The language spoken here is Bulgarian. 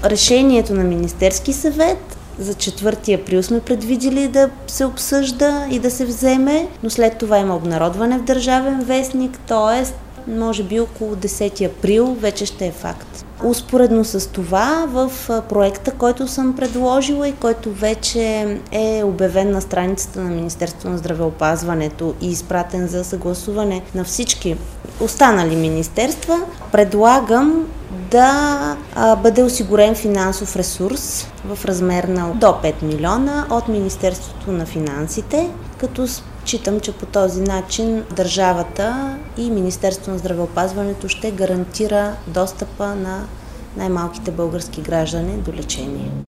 решението на Министерски съвет за 4 април сме предвидели да се обсъжда и да се вземе, но след това има обнародване в Държавен вестник, т.е. може би около 10 април вече ще е факт. Успоредно с това в проекта, който съм предложила и който вече е обявен на страницата на Министерството на здравеопазването и изпратен за съгласуване на всички останали министерства, предлагам да бъде осигурен финансов ресурс в размер на до 5 милиона от Министерството на финансите, като считам, че по този начин държавата и Министерството на здравеопазването ще гарантира достъпа на най-малките български граждани до лечение.